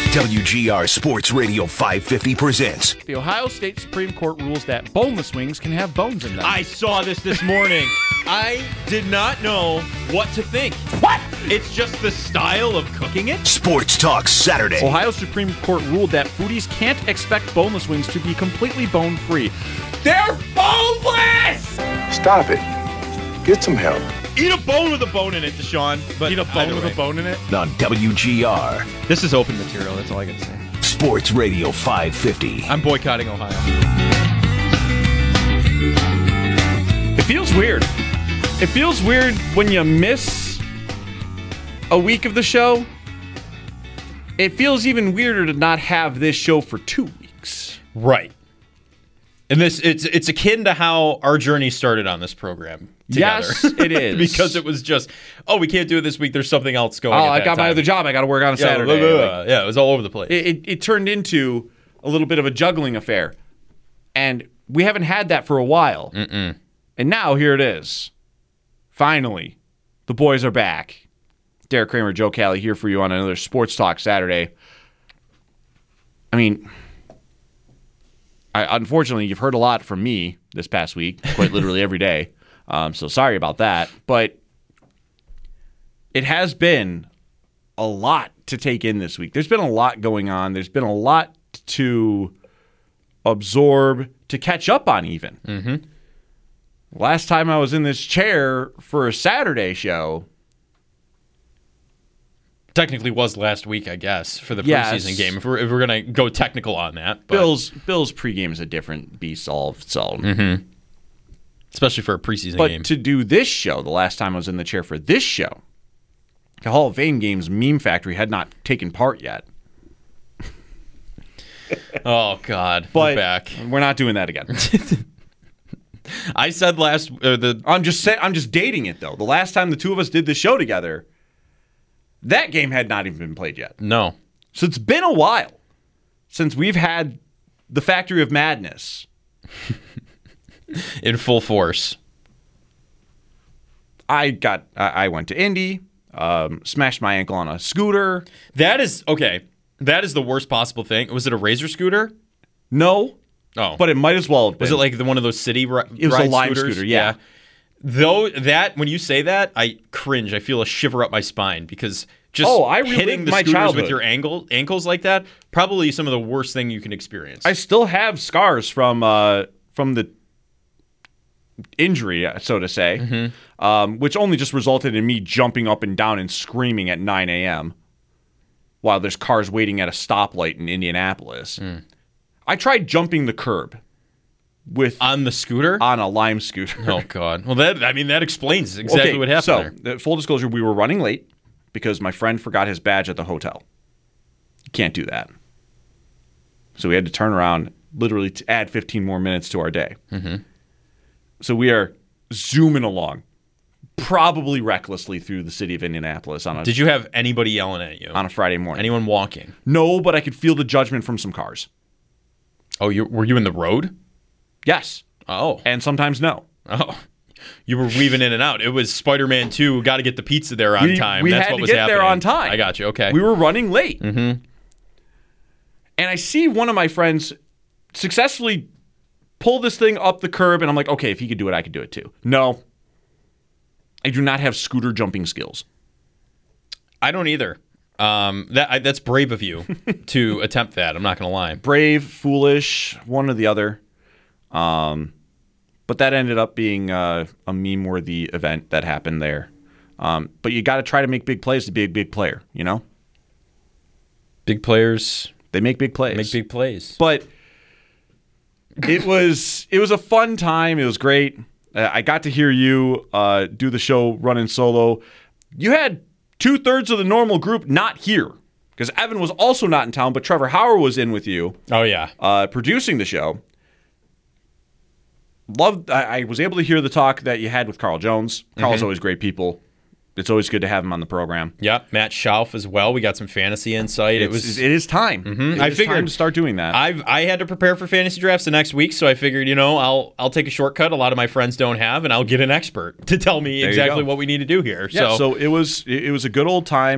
WGR Sports Radio 550 presents. The Ohio State Supreme Court rules that boneless wings can have bones in them. I saw this morning. I did not know what to think. What? It's just the style of cooking it? Sports Talk Saturday. Ohio Supreme Court ruled that foodies can't expect boneless wings to be completely bone-free. They're boneless! Stop it. Get some help. Eat a bone with a bone in it, Deshaun. But Eat a bone with a bone in it? On WGR. This is open material, that's all I gotta say. Sports Radio 550. I'm boycotting Ohio. It feels weird. It feels weird when you miss a week of the show. It feels even weirder to not have this show for 2 weeks. Right. And it's akin to how our journey started on this program together. Yes, it is. Because it was just, we can't do it this week. There's something else going on. I got my other job. I got to work on a Saturday. Yeah, it was all over the place. It turned into a little bit of a juggling affair. And we haven't had that for a while. Mm-mm. And now here it is. Finally, the boys are back. Derek Kramer, Joe Cali here for you on another Sports Talk Saturday. I mean, unfortunately, you've heard a lot from me this past week, quite literally every day. So sorry about that. But it has been a lot to take in this week. There's been a lot going on. There's been a lot to absorb, to catch up on even. Mm-hmm. Last time I was in this chair for a Saturday show. Technically was last week, I guess, for the preseason game. If we're going to go technical on that. But. Bills pregame is a different beast all of its own. Mm-hmm. Especially for a preseason game. But to do this show, the last time I was in the chair for this show, the Hall of Fame game's meme factory had not taken part yet. Oh, God. But we're back. We're not doing that again. I said I'm just dating it, though. The last time the two of us did the show together, that game had not even been played yet. No. So it's been a while since we've had the Factory of Madness. In full force. I went to Indy, smashed my ankle on a scooter. That is the worst possible thing. Was it a Razor scooter? No. Oh. But it might as well have been. Was it like one of those city ride It was a Lime scooters? scooter, yeah. Though when you say that, I cringe. I feel a shiver up my spine because just I hitting the my scooters childhood with your ankles like that, probably some of the worst thing you can experience. I still have scars from the injury, so to say, which only just resulted in me jumping up and down and screaming at 9 a.m. while there's cars waiting at a stoplight in Indianapolis. I tried jumping the curb on the scooter? On a Lime scooter. Oh, God. Well, that explains exactly what happened there. So, full disclosure, we were running late because my friend forgot his badge at the hotel. You can't do that. So we had to turn around literally to add 15 more minutes to our day. Mm-hmm. So we are zooming along, probably recklessly through the city of Indianapolis. Did you have anybody yelling at you? On a Friday morning. Anyone walking? No, but I could feel the judgment from some cars. Oh, were you in the road? Yes. Oh. And sometimes no. Oh. You were weaving in and out. It was Spider-Man 2, got to get the pizza there on time. We That's had what to was get happening. there on time. I got you. Okay. We were running late. Mm-hmm. And I see one of my friends successfully pull this thing up the curb, and I'm like, okay, if he could do it, I could do it too. No. I do not have scooter jumping skills. I don't either. That's brave of you to attempt that. I'm not going to lie. Brave, foolish, one or the other. But that ended up being a meme-worthy event that happened there. But you got to try to make big plays to be a big player, you know? Big players. They make big plays. Make big plays. But it was a fun time. It was great. I got to hear you do the show running solo. You had 2/3 of the normal group not here because Evan was also not in town, but Trevor Howard was in with you. Oh, yeah. Producing the show. I was able to hear the talk that you had with Carl Jones. Carl's always great people. It's always good to have him on the program. Yep, Matt Schauf as well. We got some fantasy insight. It is time. Mm-hmm. I figured time to start doing that. I had to prepare for fantasy drafts the next week, so I figured, I'll take a shortcut a lot of my friends don't have, and I'll get an expert to tell me exactly what we need to do here. Yeah, so it was a good old time.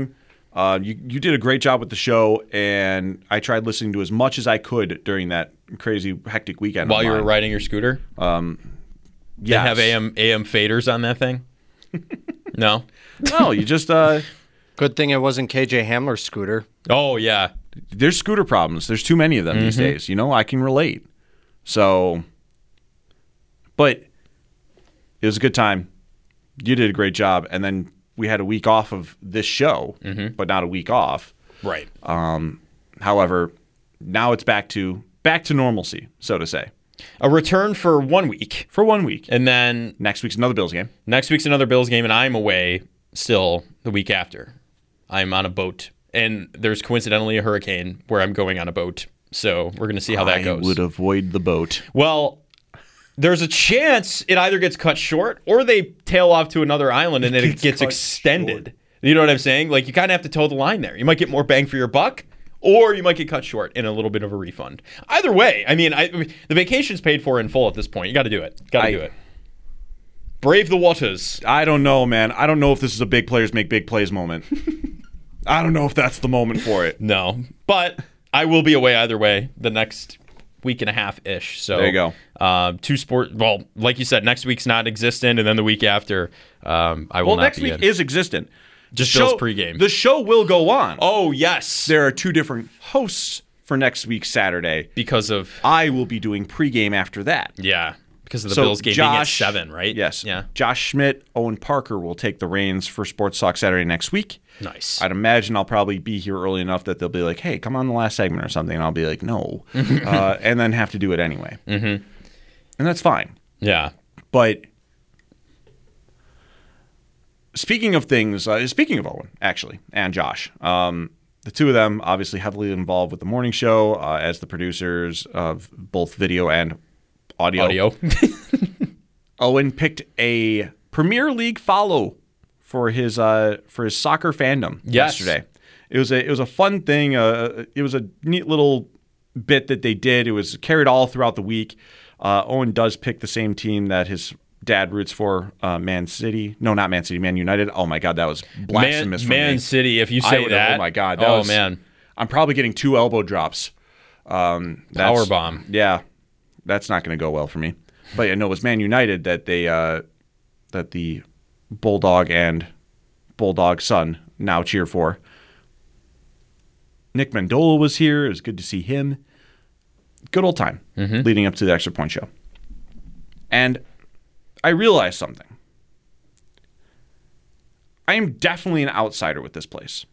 You did a great job with the show, and I tried listening to as much as I could during that crazy, hectic weekend. While you were riding your scooter? Yes. Did have AM faders on that thing? No? No, you just... Good thing it wasn't KJ Hamler's scooter. Oh, yeah. There's scooter problems. There's too many of them these days. I can relate. So, but it was a good time. You did a great job. And then we had a week off of this show, but not a week off. Right. However, now it's back to normalcy, so to say. A return for 1 week. For 1 week. And then Next week's another Bills game. next week's another Bills game, and I'm away still the week after. I'm on a boat, and there's coincidentally a hurricane where I'm going on a boat. So we're going to see how that goes. I would avoid the boat. Well, there's a chance it either gets cut short or they tail off to another island and then it gets extended. short. You know what I'm saying? Like, you kind of have to toe the line there. You might get more bang for your buck, or you might get cut short in a little bit of a refund. Either way, I mean, the vacation's paid for in full at this point. You got to do it. Got to do it. Brave the waters. I don't know, man. I don't know if this is a big players make big plays moment. I don't know if that's the moment for it. No, but I will be away either way the next week and a half ish. So there you go. Well, like you said, next week's not existent, and then the week after, I will not next be week in. is existent. Just Bill's pregame. The show will go on. Oh yes, There are two different hosts for next week's Saturday. because of I will be doing pregame after that. because of the So Bills game being at 7, right? Yes. Yeah. Josh Schmidt, Owen Parker will take the reins for Sports Talk Saturday next week. Nice. I'd imagine I'll probably be here early enough that they'll be like, hey, come on the last segment or something. And I'll be like, no. And then have to do it anyway. Mm-hmm. And that's fine. Yeah. But speaking of things, speaking of Owen, actually, and Josh, the two of them obviously heavily involved with the morning show as the producers of both video and audio. Owen picked a Premier League follow for his soccer fandom yesterday. It was a fun thing. It was a neat little bit that they did. It was carried all throughout the week. Owen does pick the same team that his dad roots for, Man City. No, not Man City, Man United. Oh my God, that was blasphemous. Man City. If you say that, oh my God, man, I'm probably getting 2 elbow drops. Power bomb. Yeah, that's not going to go well for me. But yeah, no, it was Man United that that the Bulldog and Bulldog son now cheer for. Nick Mendola was here. It was good to see him. Good old time leading up to the Extra Point show. And I realized something. I am definitely an outsider with this place.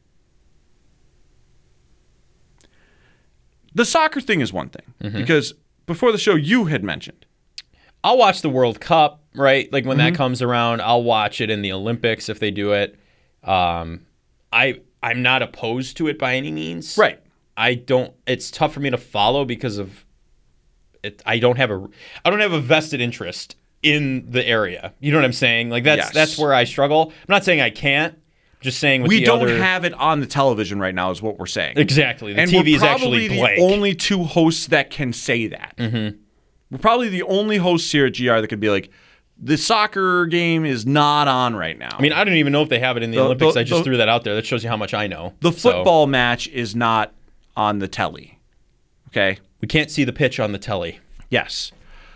The soccer thing is one thing, because before the show you had mentioned. I'll watch the World Cup, right? Like when that comes around, I'll watch it in the Olympics if they do it. I'm not opposed to it by any means. Right. It's tough for me to follow because of it. I don't have a vested interest in the area. You know what I'm saying? Like that's where I struggle. I'm not saying I can't. I'm just saying we don't have it on the television right now is what we're saying. Exactly. The and TV is we're actually probably blank. the only two hosts that can say that. We're probably the only hosts here at GR that could be like, the soccer game is not on right now. I mean, I don't even know if they have it in the Olympics. I just threw that out there. That shows you how much I know. The football match is not on the telly. Okay? We can't see the pitch on the telly. Yes.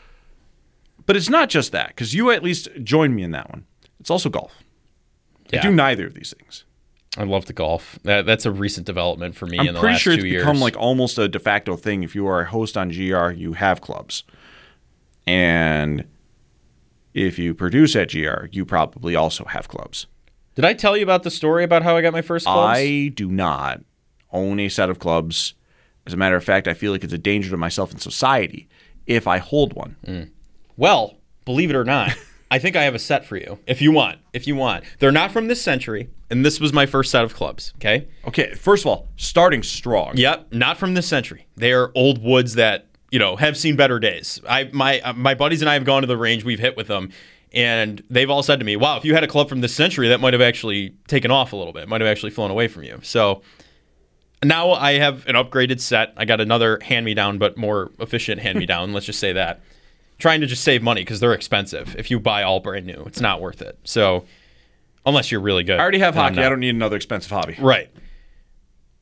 But it's not just that, because you at least joined me in that one. It's also golf. Yeah. I do neither of these things. I love to golf. That's a recent development for me in the I'm pretty last sure 2 it's years. become like almost a de facto thing. If you are a host on GR, you have clubs. And if you produce at GR, you probably also have clubs. Did I tell you about the story about how I got my first clubs? I do not own a set of clubs. As a matter of fact, I feel like it's a danger to myself and society if I hold one. Well, believe it or not, I think I have a set for you. If you want. They're not from this century, and this was my first set of clubs, okay? Okay, first of all, starting strong. Yep, not from this century. They are old woods that, have seen better days. My buddies and I have gone to the range, we've hit with them, and they've all said to me, wow, if you had a club from this century, that might have actually taken off a little bit, might have actually flown away from you. So now I have an upgraded set. I got another hand-me-down, but more efficient hand-me-down, let's just say that. Trying to just save money because they're expensive. If you buy all brand new, it's not worth it. So unless you're really good. I already have then I'm hockey. not. I don't need another expensive hobby. Right.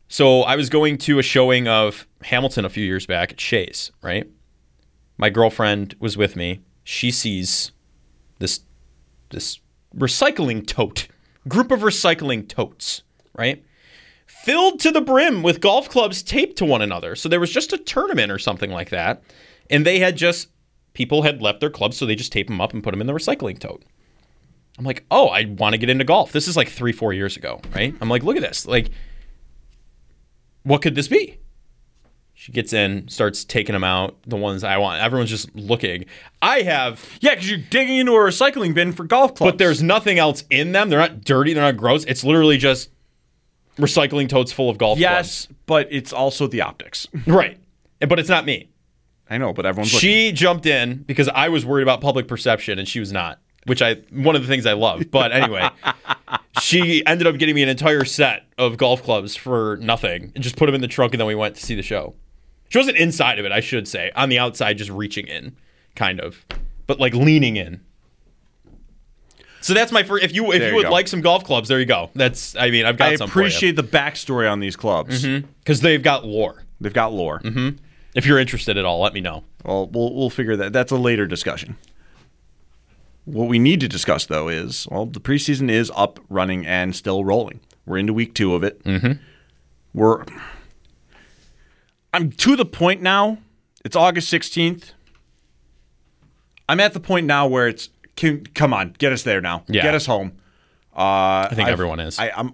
So I was going to a showing of Hamilton a few years back at Shea's, right? My girlfriend was with me. She sees this recycling tote, group of recycling totes, right? Filled to the brim with golf clubs taped to one another. So there was just a tournament or something like that. And people had left their clubs, so they just taped them up and put them in the recycling tote. I'm like, oh, I want to get into golf. This is like 3-4 years ago, right? I'm like, look at this. Like, what could this be? She gets in, starts taking them out, the ones I want. Everyone's just looking. Yeah, because you're digging into a recycling bin for golf clubs. But there's nothing else in them. They're not dirty. They're not gross. It's literally just recycling totes full of golf clubs. Yes, but it's also the optics. Right. But it's not me. I know, but everyone's looking. She jumped in because I was worried about public perception, and she was not, one of the things I love. But anyway, she ended up getting me an entire set of golf clubs for nothing and just put them in the trunk, and then we went to see the show. She wasn't inside of it, I should say. On the outside, just reaching in, kind of. But like leaning in. So that's my first. If you would like some golf clubs, there you go. I've got some for you. I appreciate the backstory on these clubs. Because they've got lore. They've got lore. Mm-hmm. If you're interested at all, let me know. Well, we'll figure that. That's a later discussion. What we need to discuss, though, is, the preseason is up, running, and still rolling. We're into week 2 of it. Mm-hmm. I'm to the point now. It's August 16th. I'm at the point now where it's, come on, get us there now. Yeah. Get us home. I think everyone is. I'm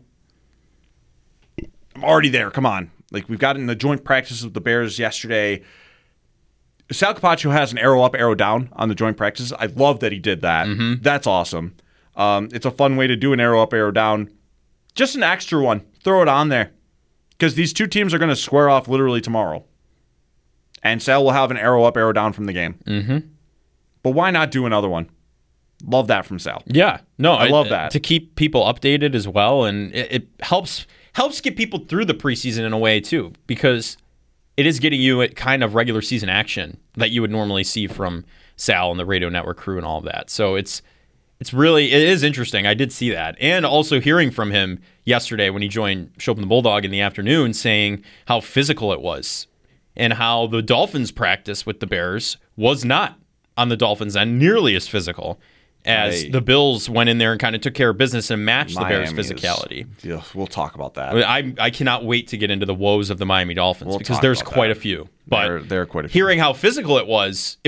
already there. Come on. Like, we've gotten the joint practices with the Bears yesterday. Sal Capaccio has an arrow up, arrow down on the joint practices. I love that he did that. Mm-hmm. That's awesome. It's a fun way to do an arrow up, arrow down. Just an extra one. Throw it on there. Because these two teams are going to square off literally tomorrow. And Sal will have an arrow up, arrow down from the game. Mm-hmm. But why not do another one? Love that from Sal. Yeah. No, I love that. To keep people updated as well. And it helps get people through the preseason in a way, too. Because it is getting you at kind of regular season action that you would normally see from Sal and the Radio Network crew and all of that. So it is interesting. I did see that. And also hearing from him yesterday when he joined Schopp and the Bulldog in the afternoon saying how physical it was and how the Dolphins practice with the Bears was not on the Dolphins end nearly as physical as the Bills went in there and kind of took care of business and matched the Bears' physicality. We'll talk about that. I cannot wait to get into the woes of the Miami Dolphins because there's quite a few. But there are quite a few. Hearing how physical it was,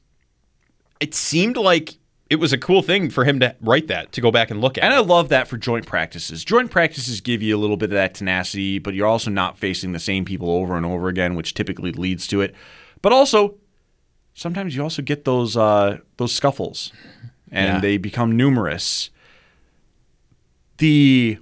it seemed like it was a cool thing for him to write that, to go back and look at. And I love that for joint practices. Joint practices give you a little bit of that tenacity, but you're also not facing the same people over and over again, which typically leads to it. But also, sometimes you also get those scuffles, and they become numerous. The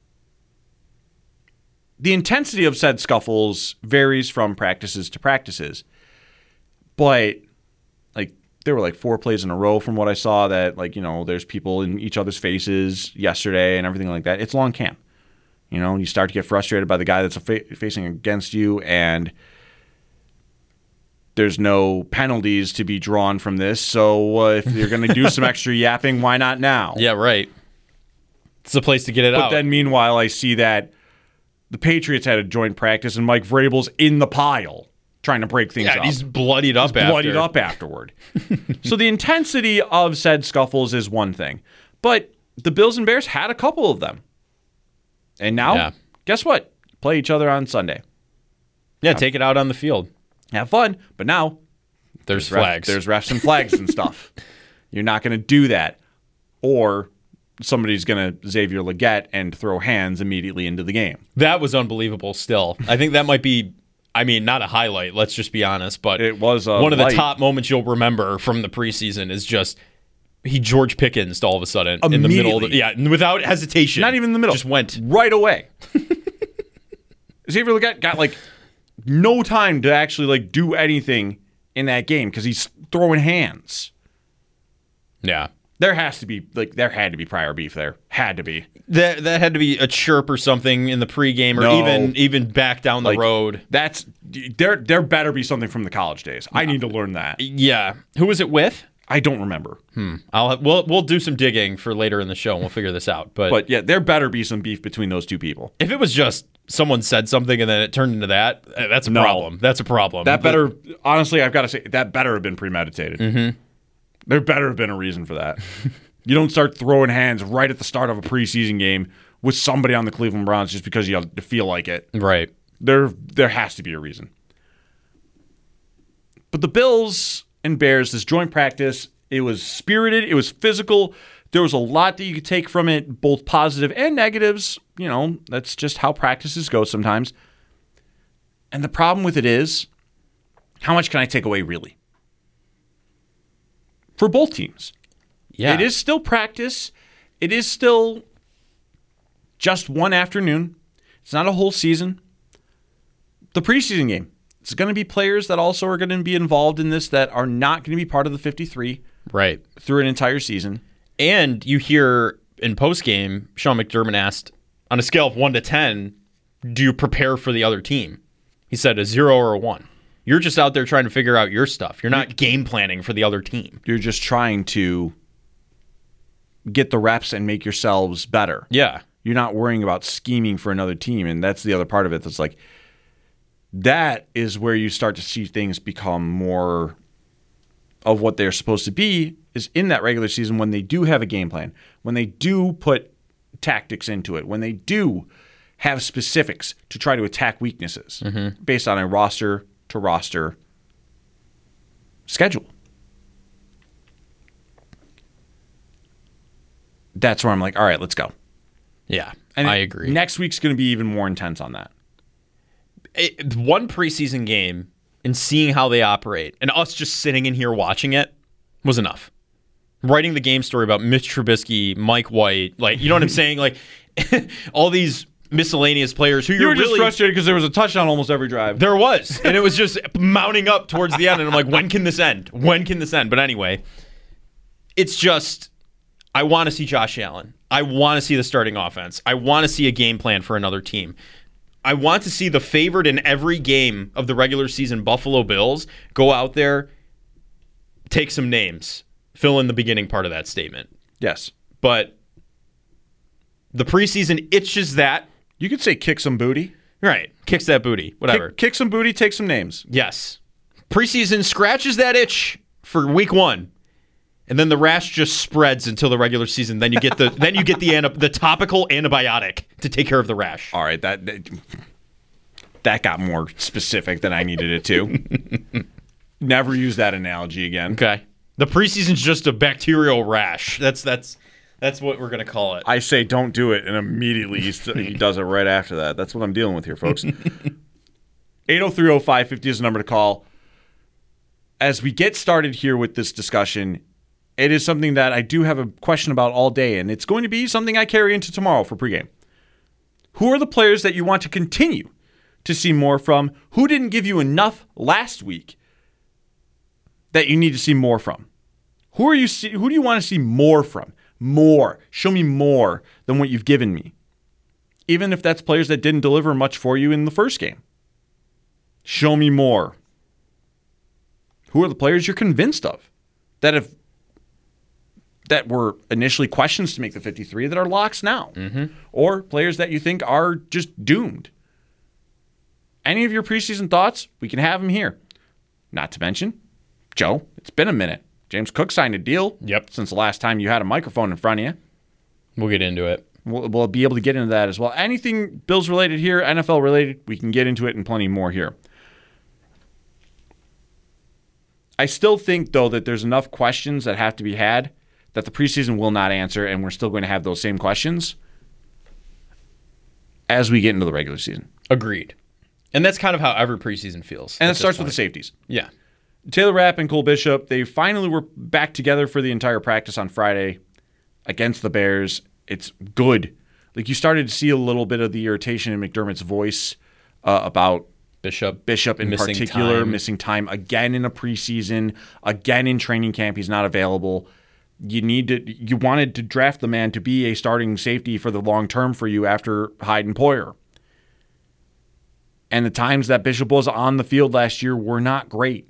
intensity of said scuffles varies from practices to practices, but there were 4 plays in a row from what I saw that, there's people in each other's faces yesterday and everything like that. It's long camp. You start to get frustrated by the guy that's facing against you, and there's no penalties to be drawn from this. So if you're going to do some extra yapping, why not now? Yeah, right. It's the place to get it out. But then meanwhile, I see that the Patriots had a joint practice and Mike Vrabel's in the pile trying to break things up. He's bloodied up afterward. So the intensity of said scuffles is one thing. But the Bills and Bears had a couple of them. And now, guess what? Play each other on Sunday. Yeah, take it out on the field. Have fun. But now, there's flags. There's refs and flags and stuff. You're not going to do that. Or somebody's going to Xavier Legette and throw hands immediately into the game. That was unbelievable still. I think that might be... not a highlight, let's just be honest, but it was one of the top moments you'll remember from the preseason is just he George Pickens all of a sudden in the middle of without hesitation. Not even in the middle. Just went right away. Xavier Legette got no time to actually do anything in that game because he's throwing hands. Yeah. There has to be there had to be prior beef there. Had to be. That had to be a chirp or something in the pregame or even back down the road. That's there better be something from the college days. I need to learn that. Yeah. Who was it with? I don't remember. We'll do some digging for later in the show and we'll figure this out. But yeah, there better be some beef between those two people. If it was just someone said something and then it turned into that, that's a problem. That's a problem. That better, honestly, I've got to say, that better have been premeditated. Mm-hmm. There better have been a reason for that. You don't start throwing hands right at the start of a preseason game with somebody on the Cleveland Browns just because you feel like it. Right. There has to be a reason. But the Bills and Bears, this joint practice, it was spirited, it was physical. There was a lot that you could take from it, both positive and negatives. You know, that's just how practices go sometimes. And the problem with it is, how much can I take away, really? For both teams. Yeah. It is still practice. It is still just one afternoon. It's not a whole season. The preseason game, it's going to be players that also are going to be involved in this that are not going to be part of the 53 right through an entire season. And you hear in postgame, Sean McDermott asked, on a scale of 1 to 10, do you prepare for the other team? He said a 0 or a 1. You're just out there trying to figure out your stuff. You're not game planning for the other team. You're just trying to get the reps and make yourselves better. Yeah. You're not worrying about scheming for another team, and that's the other part of it. That's like, that is where you start to see things become more of what they're supposed to be, is in that regular season when they do have a game plan, when they do put tactics into it, when they do have specifics to try to attack weaknesses based on a roster-to-roster schedule. That's where I'm like, all right, let's go. Yeah, And I agree. Next week's going to be even more intense on that. One preseason game and seeing how they operate and us just sitting in here watching it was enough. Writing the game story about Mitch Trubisky, Mike White, like, you know what I'm saying? Like, all these miscellaneous players who You were just really frustrated because there was a touchdown almost every drive. There was. And it was just mounting up towards the end. And I'm like, when can this end? When can this end? But anyway, it's just, I want to see Josh Allen. I want to see the starting offense. I want to see a game plan for another team. I want to see the favorite in every game of the regular season Buffalo Bills go out there, take some names, fill in the beginning part of that statement. Yes. But the preseason itches that. You could say kick some booty. Right. Kicks that booty. Whatever. Kick some booty, take some names. Yes. Preseason scratches that itch for week 1. And then the rash just spreads until the regular season. Then you get the topical antibiotic to take care of the rash. All right, that got more specific than I needed it to. Never use that analogy again. Okay. The preseason's just a bacterial rash. That's what we're gonna call it. I say don't do it, and immediately he does it right after that. That's what I'm dealing with here, folks. 803-0550 is the number to call. As we get started here with this discussion, it is something that I do have a question about all day, and it's going to be something I carry into tomorrow for pregame. Who are the players that you want to continue to see more from? Who didn't give you enough last week that you need to see more from? Who do you want to see more from? More. Show me more than what you've given me. Even if that's players that didn't deliver much for you in the first game. Show me more. Who are the players you're convinced of that were initially questions to make the 53 that are locks now? Or players that you think are just doomed? Any of your preseason thoughts, we can have them here. Not to mention, Joe, it's been a minute. James Cook signed a deal. Yep. Since the last time you had a microphone in front of you. We'll get into it. We'll be able to get into that as well. Anything Bills related here, NFL related, we can get into it and plenty more here. I still think, though, that there's enough questions that have to be had that the preseason will not answer, and we're still going to have those same questions as we get into the regular season. Agreed. And that's kind of how every preseason feels. And it starts with the safeties. Yeah. Taylor Rapp and Cole Bishop, they finally were back together for the entire practice on Friday against the Bears. It's good. Like, you started to see a little bit of the irritation in McDermott's voice about Bishop in particular, missing time again in a preseason, again in training camp. He's not available. You wanted to draft the man to be a starting safety for the long term for you after Hyde and Poyer. And the times that Bishop was on the field last year were not great.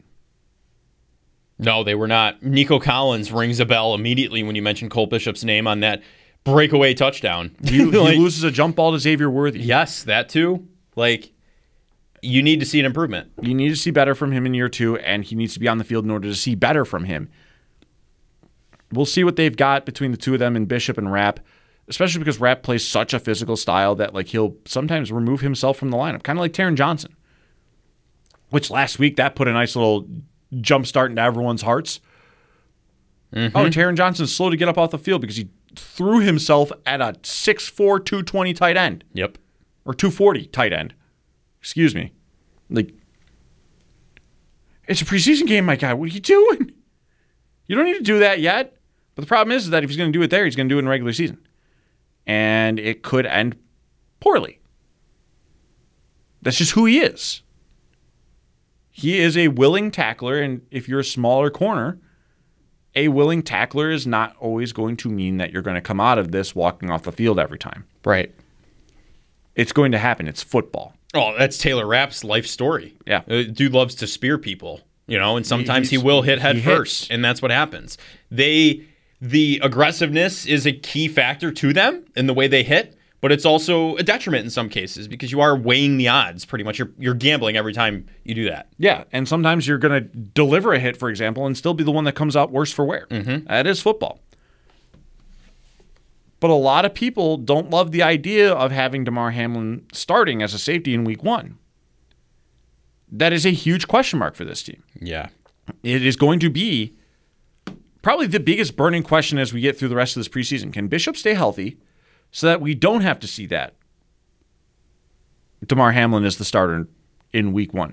No, they were not. Nico Collins rings a bell immediately when you mention Cole Bishop's name on that breakaway touchdown. He loses a jump ball to Xavier Worthy. Yes, that too. Like, you need to see an improvement. You need to see better from him in year 2, and he needs to be on the field in order to see better from him. We'll see what they've got between the two of them in Bishop and Rapp, especially because Rapp plays such a physical style that like he'll sometimes remove himself from the lineup, kind of like Taron Johnson, which last week that put a nice little jump start into everyone's hearts. Oh, Taron Johnson's slow to get up off the field because he threw himself at a 6'4", 220 tight end. Yep. Or 240 tight end. Excuse me. Like, it's a preseason game, my guy. What are you doing? You don't need to do that yet. But the problem is that if he's going to do it there, he's going to do it in the regular season. And it could end poorly. That's just who he is. He is a willing tackler, and if you're a smaller corner, a willing tackler is not always going to mean that you're going to come out of this walking off the field every time. Right. It's going to happen. It's football. Oh, that's Taylor Rapp's life story. Yeah. Dude loves to spear people, and sometimes he will hit head first, and that's what happens. The aggressiveness is a key factor to them in the way they hit, but it's also a detriment in some cases because you are weighing the odds pretty much. You're gambling every time you do that. Yeah, and sometimes you're going to deliver a hit, for example, and still be the one that comes out worse for wear. That is football. But a lot of people don't love the idea of having Damar Hamlin starting as a safety in week 1. That is a huge question mark for this team. Yeah. It is going to be probably the biggest burning question as we get through the rest of this preseason. Can Bishop stay healthy so that we don't have to see that Damar Hamlin is the starter in week 1?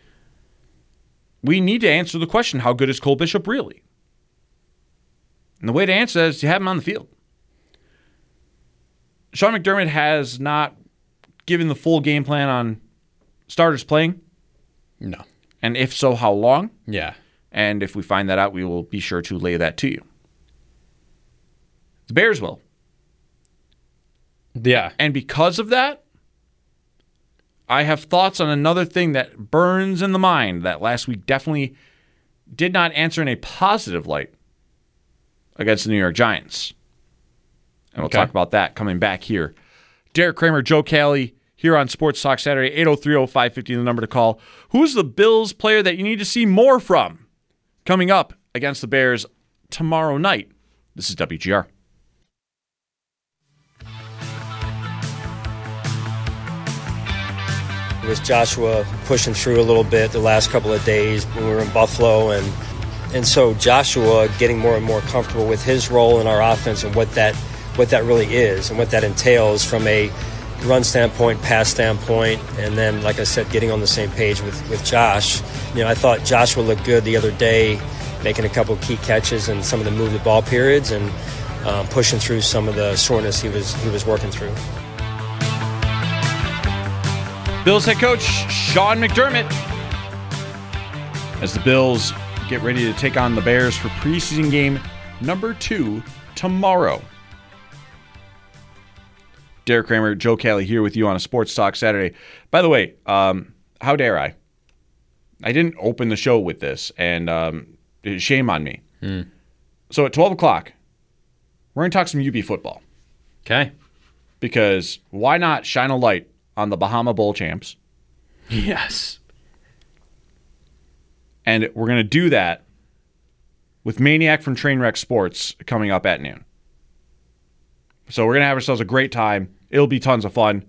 We need to answer the question, how good is Cole Bishop really? And the way to answer that is to have him on the field. Sean McDermott has not given the full game plan on starters playing. No. And if so, how long? Yeah. And if we find that out, we will be sure to lay that to you. The Bears will. Yeah. And because of that, I have thoughts on another thing that burns in the mind that last week definitely did not answer in a positive light against the New York Giants. And we'll talk about that coming back here. Derek Kramer, Joe Kelly, here on Sports Talk Saturday, 803-0550, the number to call. Who's the Bills player that you need to see more from coming up against the Bears tomorrow night? This is WGR. It was Joshua pushing through a little bit the last couple of days when we were in Buffalo, and so Joshua getting more and more comfortable with his role in our offense and what that really is and what that entails from a run standpoint, pass standpoint, and then, like I said, getting on the same page with Josh. I thought Joshua looked good the other day, making a couple of key catches in some of the move the ball periods and pushing through some of the soreness he was working through. Bills head coach Sean McDermott, as the Bills get ready to take on the Bears for preseason game number 2 tomorrow. Derek Kramer, Joe Kelly here with you on a Sports Talk Saturday. By the way, how dare I? I didn't open the show with this, and shame on me. So at 12 o'clock, we're going to talk some UB football. Okay. Because why not shine a light on the Bahama Bowl champs? Yes. And we're going to do that with Maniac from Trainwreck Sports coming up at noon. So we're going to have ourselves a great time. It'll be tons of fun.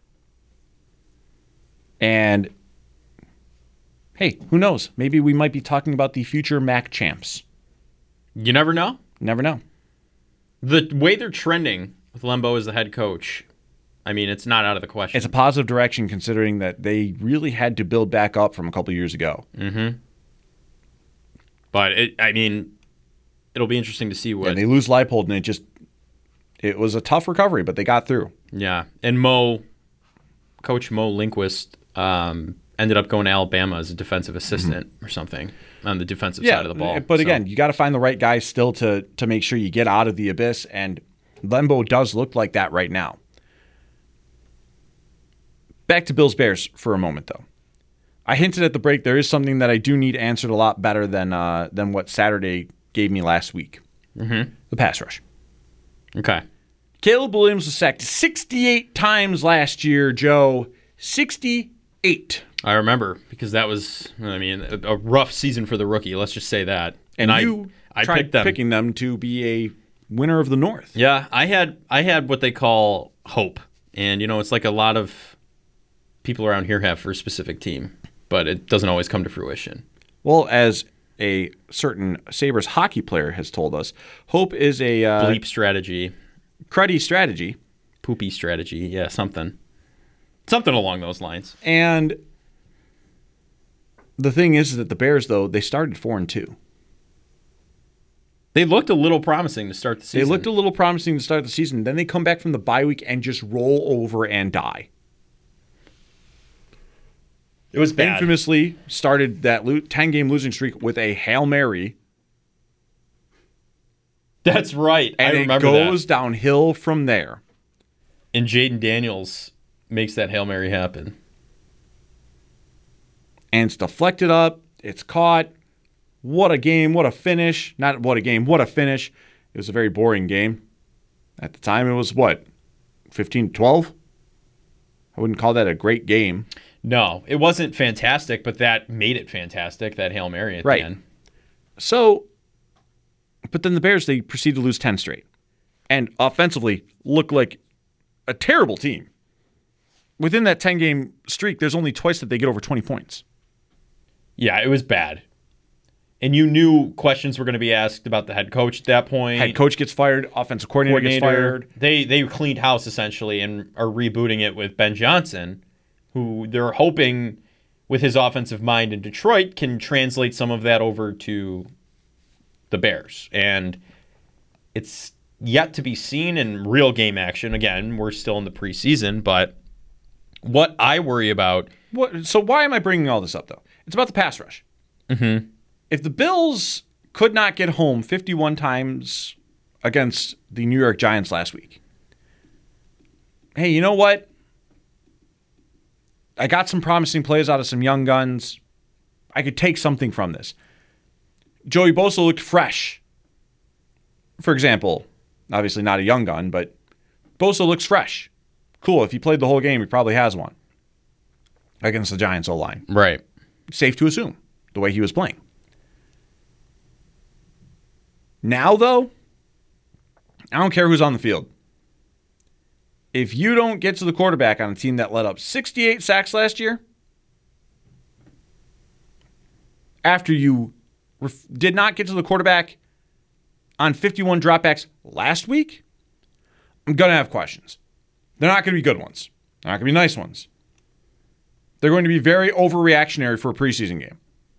And, hey, who knows? Maybe we might be talking about the future MAC champs. You never know. Never know. The way they're trending with Lembo as the head coach, I mean, it's not out of the question. It's a positive direction considering that they really had to build back up from a couple years ago. Mm-hmm. But, it'll be interesting to see what... And they lose Leipold, and it was a tough recovery, but they got through. Yeah. And Coach Mo Lindquist ended up going to Alabama as a defensive assistant or something on the defensive side of the ball. But again, you got to find the right guys still to make sure you get out of the abyss, and Lembo does look like that right now. Back to Bills Bears for a moment, though. I hinted at the break there is something that I do need answered a lot better than what Saturday gave me last week. Mm-hmm. The pass rush. Okay. Caleb Williams was sacked 68 times last year, Joe. 68. I remember because that was, a rough season for the rookie. Let's just say that. And I tried picked them. picking them to be a winner of the North. Yeah, I had what they call hope, and it's like a lot of people around here have for a specific team, but it doesn't always come to fruition. Well, as a certain Sabres hockey player has told us, hope is a Bleep strategy, cruddy strategy, poopy strategy, yeah, something along those lines. And the thing is that the Bears, though, they started 4-2. They looked a little promising to start the season. They looked a little promising to start the season. Then they come back from the bye week and just roll over and die. It was bad. Infamously started that 10-game losing streak with a Hail Mary. That's right. And I remember it goes that. downhill from there. And Jaden Daniels makes that Hail Mary happen. And it's deflected up. It's caught. What a game. What a finish. Not what a game. What a finish. It was a very boring game. At the time, it was 15-12? I wouldn't call that a great game. No, it wasn't fantastic, but that made it fantastic, that Hail Mary at the end. So, but then the Bears, they proceed to lose 10 straight. And offensively, look like a terrible team. Within that 10-game streak, there's only twice that they get over 20 points. Yeah, it was bad. And you knew questions were going to be asked about the head coach at that point. Head coach gets fired. Offensive coordinator gets fired. They cleaned house, essentially, and are rebooting it with Ben Johnson, who they're hoping, with his offensive mind in Detroit, can translate some of that over to the Bears. And it's yet to be seen in real game action. Again, we're still in the preseason, but what I worry about... So why am I bringing all this up, though? It's about the pass rush. Mm-hmm. If the Bills could not get home 51 times against the New York Giants last week, hey, you know what? I got some promising plays out of some young guns. I could take something from this. Joey Bosa looked fresh. For example, obviously not a young gun, but Bosa looks fresh. Cool. If he played the whole game, he probably has one against the Giants O-line. Right. Safe to assume, the way he was playing. Now, though, I don't care who's on the field. If you don't get to the quarterback on a team that let up 68 sacks last year, after you did not get to the quarterback on 51 dropbacks last week, I'm going to have questions. They're not going to be good ones. They're not going to be nice ones. They're going to be very overreactionary for a preseason game.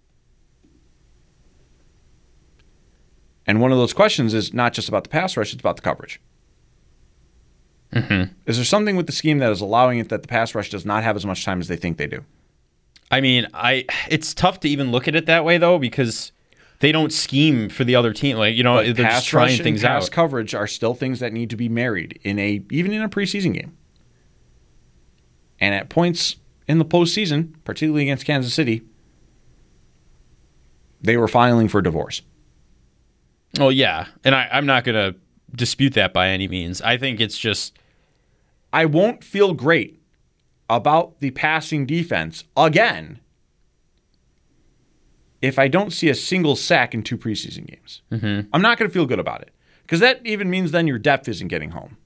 And one of those questions is not just about the pass rush, it's about the coverage. Mm-hmm. Is there something with the scheme that is allowing it that the pass rush does not have as much time as they think they do? I mean, it's tough to even look at it that way, though, because they don't scheme for the other team. Like, they're just trying things out. Pass coverage are still things that need to be married even in a preseason game. And at points in the postseason, particularly against Kansas City, they were filing for divorce. Oh, yeah. And I'm not going to dispute that by any means. I think it's just... I won't feel great about the passing defense again if I don't see a single sack in 2 preseason games. Mm-hmm. I'm not going to feel good about it because that even means then your depth isn't getting home.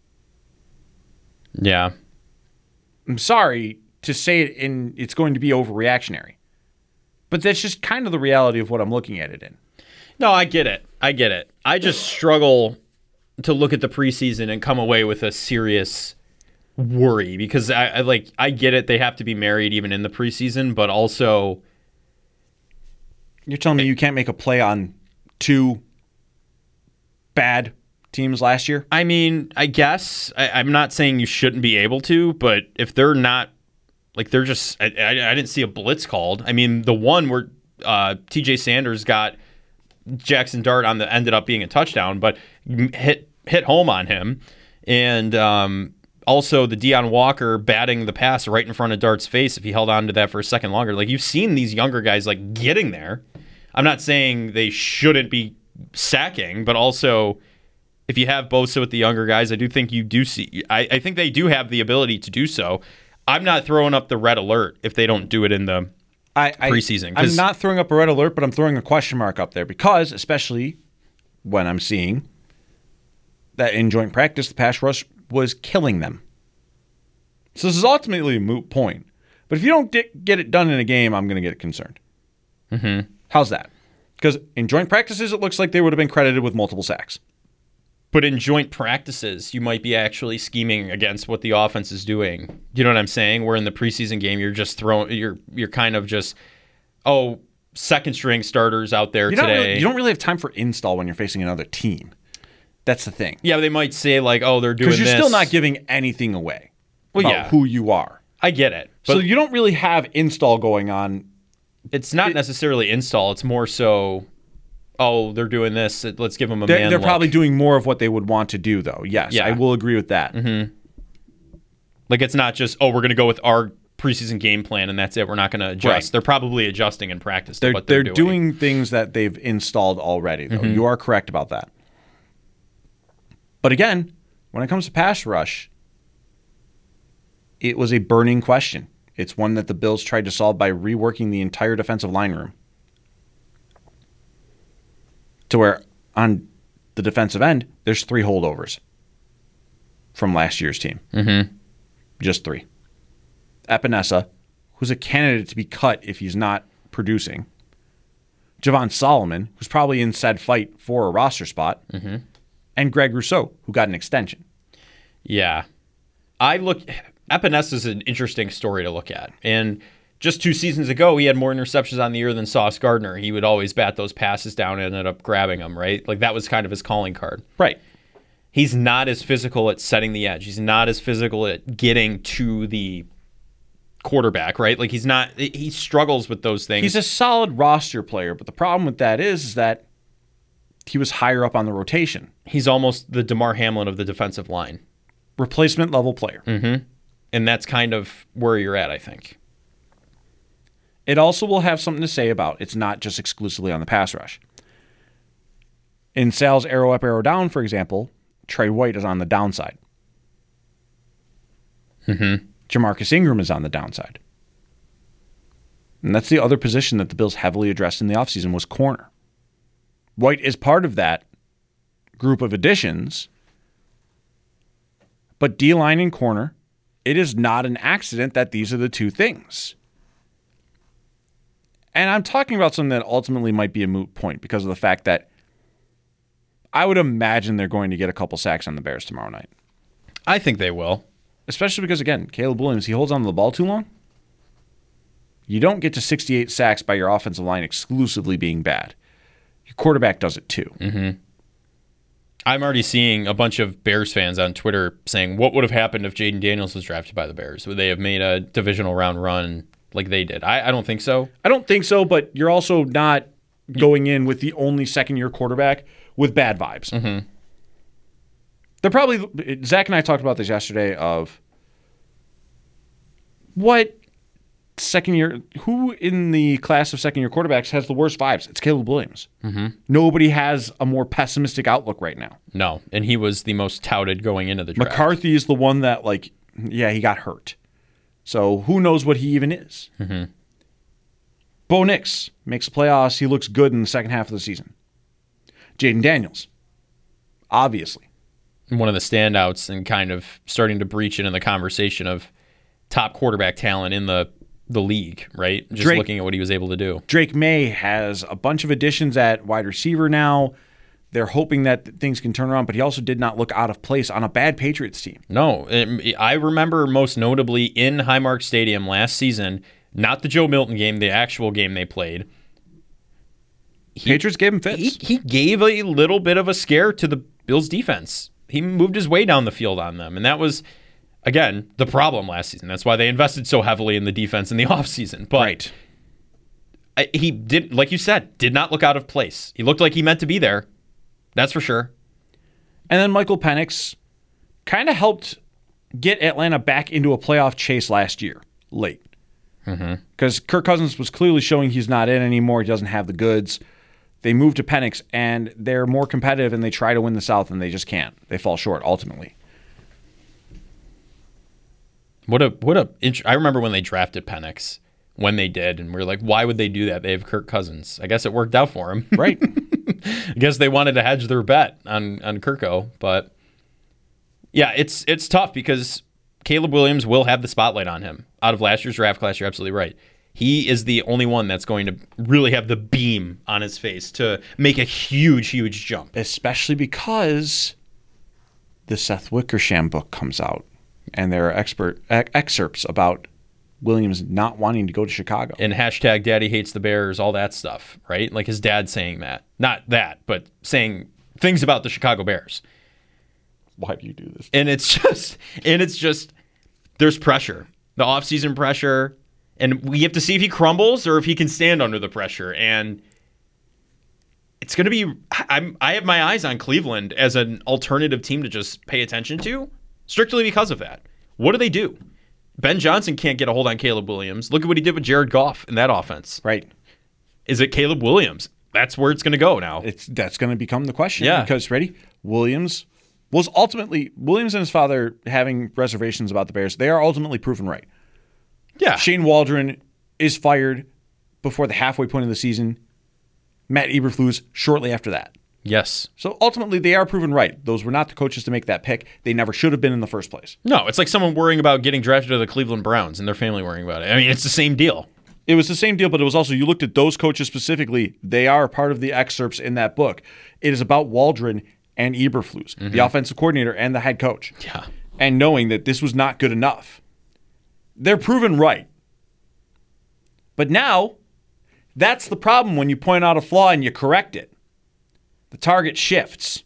Yeah. I'm sorry to say it, it's going to be overreactionary, but that's just kind of the reality of what I'm looking at it in. No, I get it. I just struggle to look at the preseason and come away with a serious worry because I get it. They have to be married even in the preseason, but also... You're telling me you can't make a play on 2 bad teams last year? I mean, I guess. I'm not saying you shouldn't be able to, but if they're not... they're just... I didn't see a blitz called. I mean, the one where TJ Sanders got Jackson Dart ended up being a touchdown, but hit home on him. And also the Deion Walker batting the pass right in front of Dart's face if he held on to that for a second longer. You've seen these younger guys getting there. I'm not saying they shouldn't be sacking, but also if you have Bosa with the younger guys, I do think you do see. I think they do have the ability to do so. I'm not throwing up the red alert if they don't do it in the preseason. I'm not throwing up a red alert, but I'm throwing a question mark up there because, especially when I'm seeing that in joint practice, the pass rush was killing them. So this is ultimately a moot point. But if you don't get it done in a game, I'm going to get concerned. Mm-hmm. How's that? Because in joint practices, it looks like they would have been credited with multiple sacks. But in joint practices, you might be actually scheming against what the offense is doing. You know what I'm saying? Where in the preseason game, you're just you're kind of just, second string starters out there today. You don't really have time for install when you're facing another team. That's the thing. Yeah, they might say like, they're doing this. Because you're still not giving anything away about who you are. I get it. So you don't really have install going on. It's not necessarily install. It's more so, they're doing this. Let's give them a man They're look. probably doing more of what they would want to do, though. Yes, Yeah. I will agree with that. Mm-hmm. Like, it's not just, we're going to go with our preseason game plan and that's it. We're not going to adjust. Right. They're probably adjusting in practice to They're, what they're doing things that they've installed already, though. Mm-hmm. You are correct about that. But again, when it comes to pass rush, it was a burning question. It's one that the Bills tried to solve by reworking the entire defensive line room. To where on the defensive end, there's 3 holdovers from last year's team. Mm-hmm. Just 3. Epinesa, who's a candidate to be cut if he's not producing. Javon Solomon, who's probably in said fight for a roster spot. Mm-hmm. And Greg Rousseau, who got an extension. Yeah. Epinesa is an interesting story to look at. And just 2 seasons ago, he had more interceptions on the year than Sauce Gardner. He would always bat those passes down and ended up grabbing them, right? Like, that was kind of his calling card. Right. He's not as physical at setting the edge. He's not as physical at getting to the quarterback, right? Like, he struggles with those things. He's a solid roster player, but the problem with that is that he was higher up on the rotation. He's almost the DeMar Hamlin of the defensive line. Replacement level player. Mm-hmm. And that's kind of where you're at, I think. It also will have something to say about it's not just exclusively on the pass rush. In Sal's arrow up, arrow down, for example, Trey White is on the downside. Mm-hmm. Jamarcus Ingram is on the downside. And that's the other position that the Bills heavily addressed in the offseason was corner. White is part of that group of additions, but D-line and corner, it is not an accident that these are the 2 things. And I'm talking about something that ultimately might be a moot point because of the fact that I would imagine they're going to get a couple sacks on the Bears tomorrow night. I think they will. Especially because, again, Caleb Williams, he holds on to the ball too long. You don't get to 68 sacks by your offensive line exclusively being bad. Your quarterback does it too. Mm-hmm. I'm already seeing a bunch of Bears fans on Twitter saying, what would have happened if Jaden Daniels was drafted by the Bears? Would they have made a divisional round run like they did? I don't think so. I don't think so, but you're also not going in with the only second-year quarterback with bad vibes. Mm-hmm. They're probably, Zach and I talked about this yesterday of what second-year, who in the class of second-year quarterbacks has the worst vibes? It's Caleb Williams. Mm-hmm. Nobody has a more pessimistic outlook right now. No, and he was the most touted going into the draft. McCarthy is the one that, he got hurt. So who knows what he even is. Mm-hmm. Bo Nix makes the playoffs. He looks good in the second half of the season. Jaden Daniels, obviously. One of the standouts and kind of starting to breach into the conversation of top quarterback talent in the league, right? Just looking at what he was able to do. Drake May has a bunch of additions at wide receiver now. They're hoping that things can turn around, but he also did not look out of place on a bad Patriots team. No, I remember most notably in Highmark Stadium last season, not the Joe Milton game, the actual game they played. Patriots gave him fits. He gave a little bit of a scare to the Bills defense. He moved his way down the field on them, and that was, again, the problem last season. That's why they invested so heavily in the defense in the offseason. But he did, like you said, did not look out of place. He looked like he meant to be there. That's for sure. And then Michael Penix kind of helped get Atlanta back into a playoff chase last year, late. Because Kirk Cousins was clearly showing he's not in anymore. He doesn't have the goods. They move to Penix, and they're more competitive, and they try to win the South, and they just can't. They fall short, ultimately. I remember when they drafted Penix, when they did, and we were like, why would they do that? They have Kirk Cousins. I guess it worked out for him. Right. I guess they wanted to hedge their bet on Kirko, but yeah, it's tough because Caleb Williams will have the spotlight on him. Out of last year's draft class, you're absolutely right. He is the only one that's going to really have the beam on his face to make a huge, huge jump. Especially because the Seth Wickersham book comes out, and there are excerpts about Williams not wanting to go to Chicago. And hashtag Daddy hates the Bears, all that stuff, right? Like his dad saying that. Not that, but saying things about the Chicago Bears. Why do you do this? And it's just, there's pressure. The offseason pressure. And we have to see if he crumbles or if he can stand under the pressure. And it's going to be, I have my eyes on Cleveland as an alternative team to just pay attention to, strictly because of that. What do they do? Ben Johnson can't get a hold on Caleb Williams. Look at what he did with Jared Goff in that offense. Right. Is it Caleb Williams? That's where it's going to go now. That's going to become the question. Yeah. Because, Williams was ultimately, Williams and his father having reservations about the Bears, they are ultimately proven right. Yeah. Shane Waldron is fired before the halfway point of the season. Matt Eberflus shortly after that. Yes. So ultimately, they are proven right. Those were not the coaches to make that pick. They never should have been in the first place. No, it's like someone worrying about getting drafted to the Cleveland Browns and their family worrying about it. I mean, it's the same deal. It was the same deal, but it was also, you looked at those coaches specifically, they are part of the excerpts in that book. It is about Waldron and Eberflus, the offensive coordinator and the head coach. Yeah. And knowing that this was not good enough. They're proven right. But now, that's the problem when you point out a flaw and you correct it. The target shifts.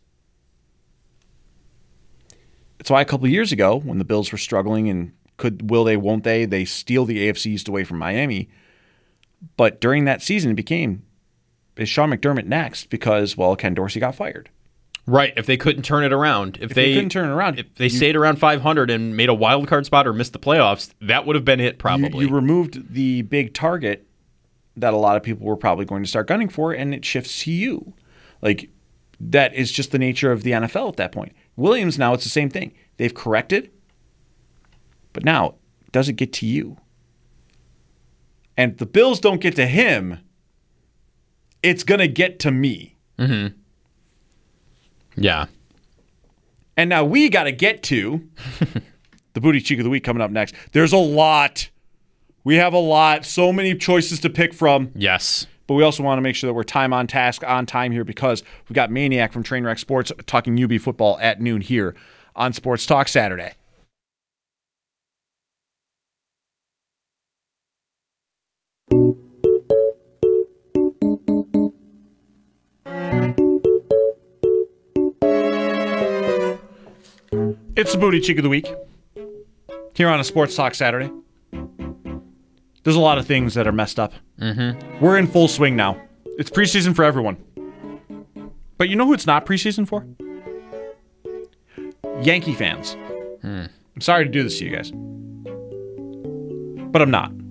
It's why a couple of years ago, when the Bills were struggling and will they, won't they steal the AFC East away from Miami. But during that season, it became, is Sean McDermott next? Because, Ken Dorsey got fired. Right. If they couldn't turn it around. If they couldn't turn it around. If they stayed around 500 and made a wild card spot or missed the playoffs, that would have been it probably. You removed the big target that a lot of people were probably going to start gunning for, and it shifts to you. Like, that is just the nature of the NFL at that point. Williams, now it's the same thing. They've corrected, but now, does it get to you? And if the Bills don't get to him, it's going to get to me. Mm-hmm. Yeah. And now we got to get to the Booty Cheek of the Week coming up next. There's a lot. We have a lot. So many choices to pick from. Yes. But we also want to make sure that we're time on task, on time here, because we've got Maniac from Trainwreck Sports talking UB football at noon here on Sports Talk Saturday. It's the Booty Cheek of the Week here on a Sports Talk Saturday. There's a lot of things that are messed up. Mm-hmm. We're in full swing now. It's preseason for everyone. But you know who it's not preseason for? Yankee fans. I'm sorry to do this to you guys. But I'm not.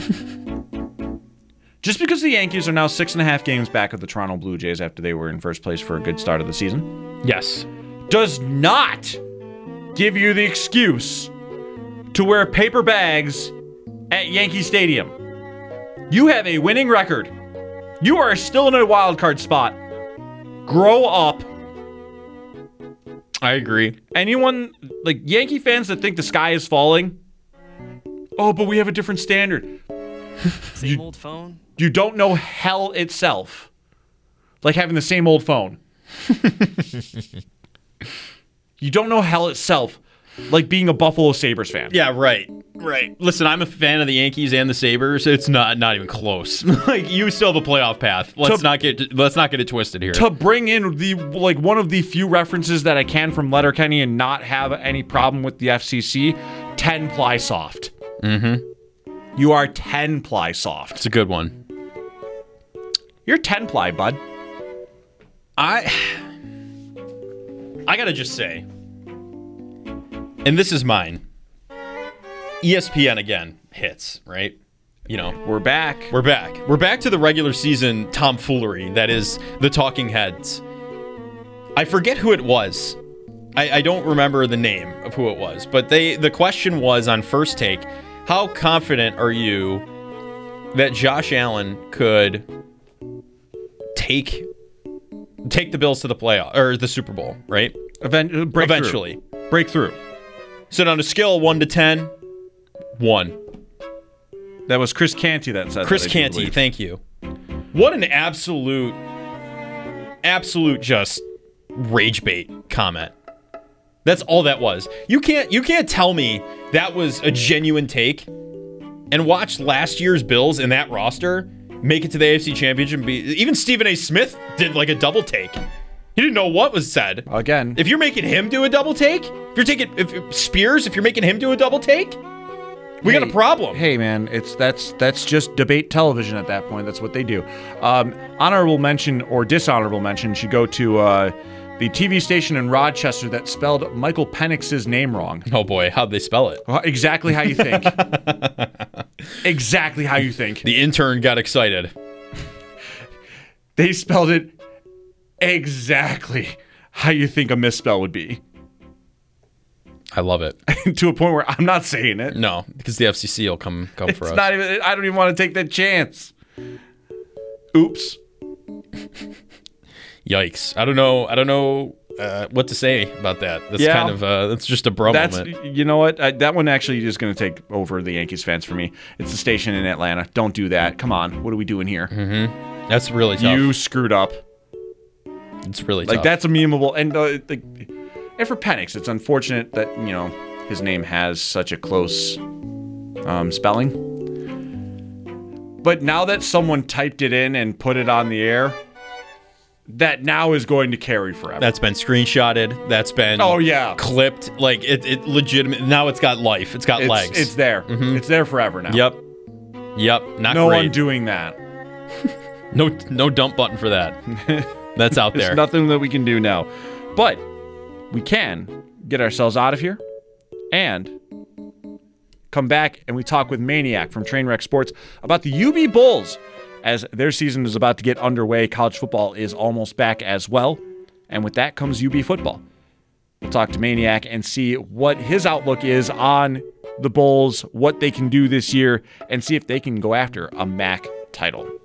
Just because the Yankees are now 6.5 games back of the Toronto Blue Jays after they were in first place for a good start of the season. Yes. Does not give you the excuse to wear paper bags at Yankee Stadium. You have a winning record. You are still in a wild card spot. Grow up. I agree. Anyone, like Yankee fans that think the sky is falling, oh, but we have a different standard. Same old phone? You don't know hell itself. Like having the same old phone. You don't know hell itself. Like being a Buffalo Sabres fan. Yeah, right. Right. Listen, I'm a fan of the Yankees and the Sabres. It's not even close. Like you still have a playoff path. Let's not get it twisted here. To bring in the one of the few references that I can from Letterkenny and not have any problem with the FCC, 10-ply soft. Mm-hmm. You are 10-ply soft. It's a good one. You're 10-ply, bud. I gotta just say, and this is mine, ESPN again hits, right? We're back. We're back. We're back to the regular season tomfoolery that is the Talking Heads. I forget who it was. I don't remember the name of who it was, but the question was on First Take, how confident are you that Josh Allen could take the Bills to the playoff or the Super Bowl, right? Eventually. Break through. So on a scale of 1 to 10, 1. That was Chris Canty that said Chris that. Canty, thank you. What an absolute just rage bait comment. That's all that was. You can't tell me that was a genuine take and watch last year's Bills in that roster make it to the AFC Championship. Even Stephen A. Smith did like a double take. He didn't know what was said. Again. If you're making him do a double take, if you're making him do a double take, we got a problem. Hey, man, that's just debate television at that point. That's what they do. Honorable mention or dishonorable mention should go to the TV station in Rochester that spelled Michael Penix's name wrong. Oh, boy. How'd they spell it? Exactly how you think. Exactly how you think. The intern got excited. They spelled it exactly how you think a misspell would be. I love it. To a point where I'm not saying it. No, because the FCC will come for us. It's not even. I don't even want to take that chance. Oops. Yikes! I don't know what to say about that. That's kind of that's just a bro moment. You know what? That one actually is going to take over the Yankees fans for me. It's a station in Atlanta. Don't do that. Come on. What are we doing here? Mm-hmm. That's really tough. You screwed up. It's really tough. Like that's memeable. And and for Penix, it's unfortunate that his name has such a close spelling. But now that someone typed it in and put it on the air, that now is going to carry forever. That's been screenshotted. That's been clipped. Like it legitimate. Now it's got life. It's got legs. It's there. Mm-hmm. It's there forever now. Yep. Not no great. one doing that. No dump button for that. That's out there. There's nothing that we can do now. But we can get ourselves out of here and come back and we talk with Maniac from Trainwreck Sports about the UB Bulls as their season is about to get underway. College football is almost back as well. And with that comes UB football. We'll talk to Maniac and see what his outlook is on the Bulls, what they can do this year, and see if they can go after a MAC title.